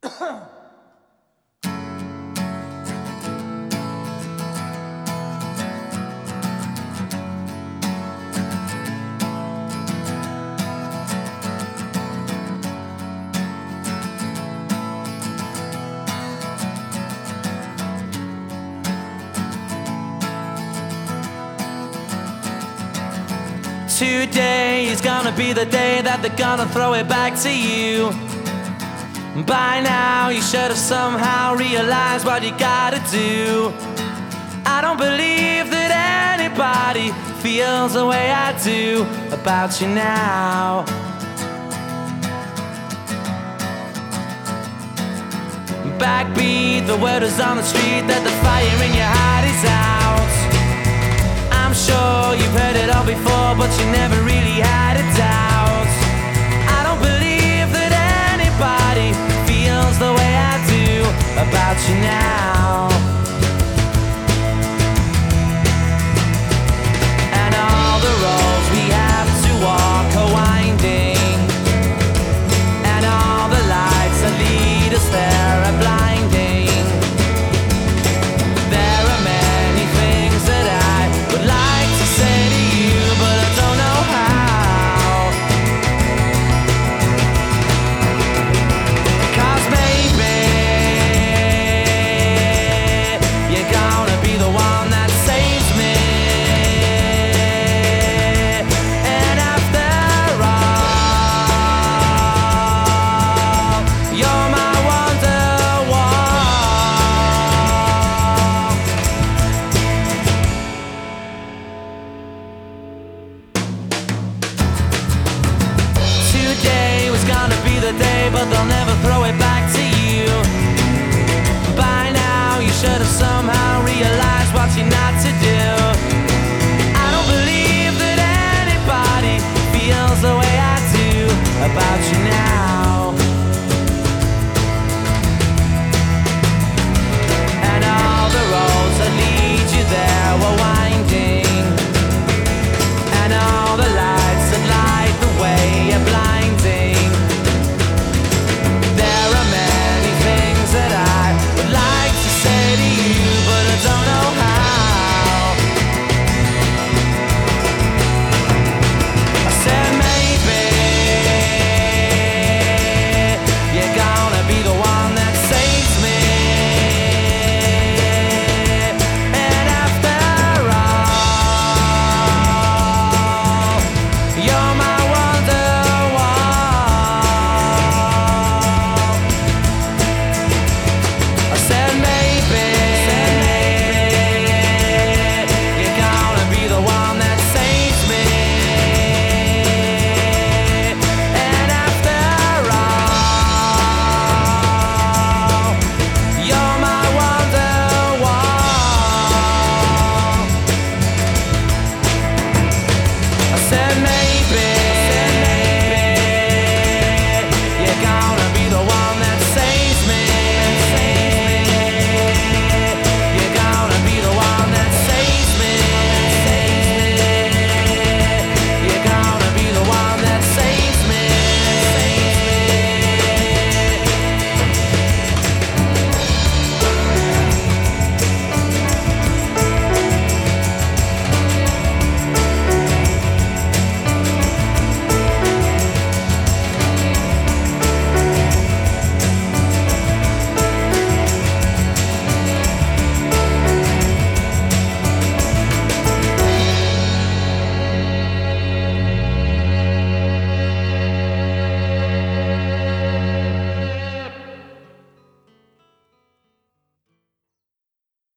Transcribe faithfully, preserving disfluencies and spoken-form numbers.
Today is gonna be the day that they're gonna throw it back to you. By now you should have somehow realized what you gotta do. I don't believe that anybody feels the way I do about you now. Backbeat, the word is on the street that the fire in your heart is out. I'm sure you've heard it all before, but you never really had a doubt. I don't believe that anybody feels the way I do about you now.